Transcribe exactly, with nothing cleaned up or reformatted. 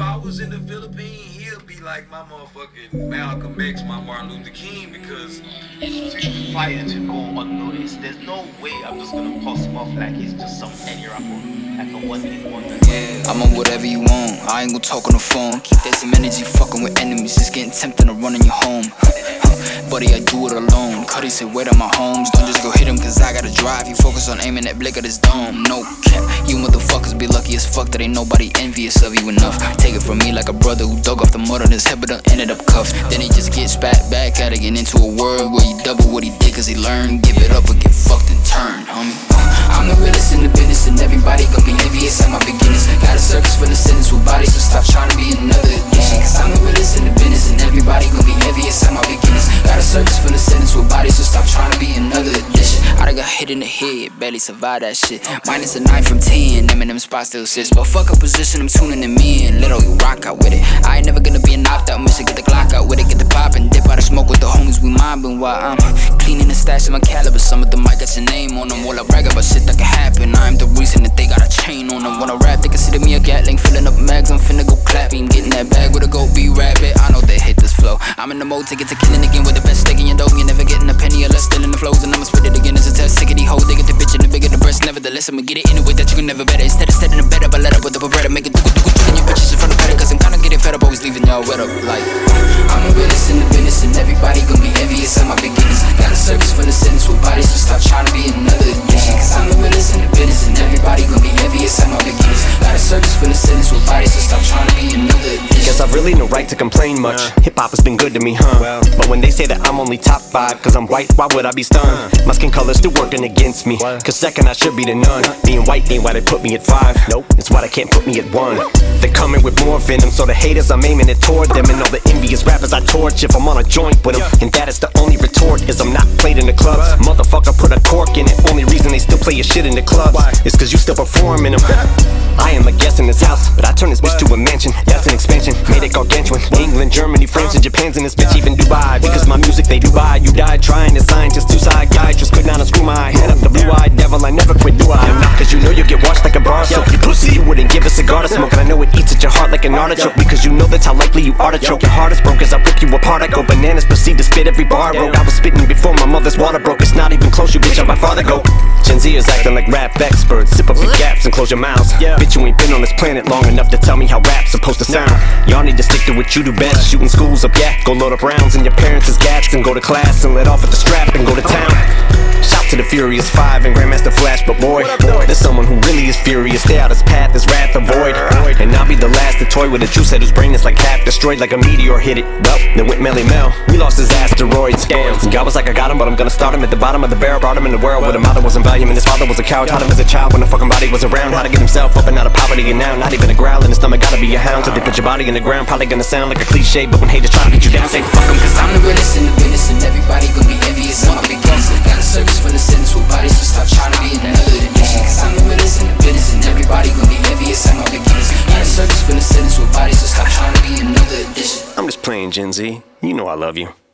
I was in the Philippines, he'll be like my motherfucking Malcolm X, my Martin Luther King, because it's too fire to go unnoticed. There's no way I'm just gonna pass him off like he's just some any rapper, like a one-hit wonder. Yeah, I'm on whatever you want. I ain't gon' talk on the phone. Keep that same energy, fucking with enemies. It's getting tempting to run in your home. Buddy, I do it alone. Cuddy said, wait on my homes. Don't just go hit him, cause I gotta drive. You focus on aiming that blick at his dome. No cap, you motherfuckers be lucky as fuck that ain't nobody envious of you enough. Take it from me like a brother who dug off the mud on his head but done ended up cuffed. Then he just gets spat back at it, get into a world where he double what he did cause he learned. Give it up or get fucked and turn, homie. I'm the realest in the business and everybody gon' be envious at my beginnings. Got a circus full of sinners with bodies, so stop trying to be another addiction. Cause I'm the realest in the business and everybody gon' be envious at my beginnings. Got a circus full of sinners with bodies, so stop trying to be another addition. I done got hit in the head, barely survived that shit. Minus a nine from ten, Eminem spot still sits. But fuck a position, I'm tuning them in. Little you rock out with it. I ain't never gonna be an opt-out mission. Get the Glock out with it, get the pop and dip out of smoke with the homies we mobbing while I'm cleaning the stash of my caliber. Some of them might got your name on them while I brag about shit that can happen. I'm the reason that they got a chain on them. When I rap, they consider me a Gatling, filling up mags. I'm finna go clapping, getting that bag with a go be rabbit. I know they hate this flow. I'm in the mode to get to killing again with the best stick in your dough. You never getting a penny or less, still in the flows, and I'ma spit it again as a test. Sick of these hoes, they get the bitch and the bigger the breast. Nevertheless, I'ma get it in a way that you can never better. Instead of setting a bed up, I let up with the beretta, make it do do do your bitches in front of better. Cause I'm kinda getting fed up, always leaving y'all wet up. Like I'm the realest in the business, and everybody gon' be envious at my beginnings. Got a circus full of sinners with bodies, so stop trying to be another addiction. Cause I'm the realest in the business, and everybody gon' be envious at my beginnings. Got a circus full of sinners with bodies, so stop trying to be another addiction. Guess I've really no right to complain much. Hip-hop has been good to me, huh? Well, but when they say that I'm only top five cause I'm white, why would I be stunned? My skin color's still working against me, cause second I should be the none. Being white ain't why they put me at five. Nope, it's why they can't put me at one. They're coming with more venom, so the haters I'm aiming it toward them. And all the envious rappers I torch if I'm on a joint with them. And that is the only retort, is I'm not played in the clubs. Motherfucker put a cork in it, only reason they still play your shit in the clubs is cause you still perform in them. I am a guest in this house, but I turn this bitch to a mansion. That's an expansion, made it gargantuan. England, Germany, France, and Japan's in this bitch, even Dubai. Because my music they do buy. You died trying to sign, just two side guy. Just could not unscrew my head up the blue-eyed devil. I never quit, do I? Not cause you know you get washed like a bar soap. You pussy, you wouldn't give a cigar to smoke. And I know it eats at your heart like an artichoke. Because you know that's how likely you are to choke. Your heart is broke as I rip you apart. I go bananas, proceed to spit every bar I wrote. I was spitting before my mother's water broke. It's not even close, you bitch, how my father go. Gen Zers acting like rap experts. Sip up your gaps and close your mouths. Bitch, you ain't been on this planet long enough to tell me how rap's supposed to sound. Y'all need to stick to what you do best. Shooting schools up, yeah. Go load up rounds in your parents' gats and go to class and let off at the strap and go to town. Shout to the Furious Five and Grandmaster Flash, but boy, there's someone who really is furious. Stay out his path, his wrath avoid. And I'll be the last to toy with a juice head whose brain is like half destroyed, like a meteor hit it. Well, then went Melly Mel. We lost his asteroids. Damn. God was like, I got him, but I'm gonna start him at the bottom of the barrel. Brought him in the world where the mother wasn't value and his father was a coward. Taught him as a child when the fucking body was around how to get himself up and out of poverty. And now, not even a growl in his stomach, gotta be a hound. So they put your body in the ground, probably gonna sound like a cliche, but when haters try to get you down, say fuck them. Cause I'm the realest in the business, and everybody gon' be envious at my beginnings. Got a circus full of sinners with bodies, so stop trying to be another addiction. Cause I'm the realest in the business, and everybody gon' be envious at my beginnings. Got a circus full of sinners with bodies, so stop trying to be another addition. I'm just playing, Gen Z. You know I love you.